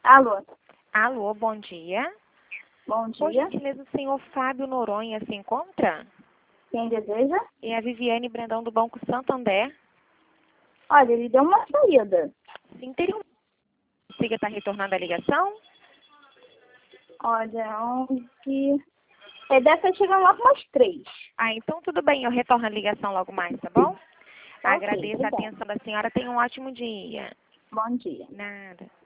Alô, Alô, bom dia. bom Por dia. gentileza, o senhor Fábio Noronha se encontra? Quem deseja? É a Viviane Brandão do Banco Santander. Olha, ele deu uma saída. Sim, teria um... Consiga estar retornando a ligação? Olha, 11... Ele deve estar chegando lá com umas 3. Ah, então tudo bem, eu retorno a ligação logo mais, tá bom? Tá ok, Agradeço a obrigada. atenção da senhora. Tenha um ótimo dia. Bom dia. Nada.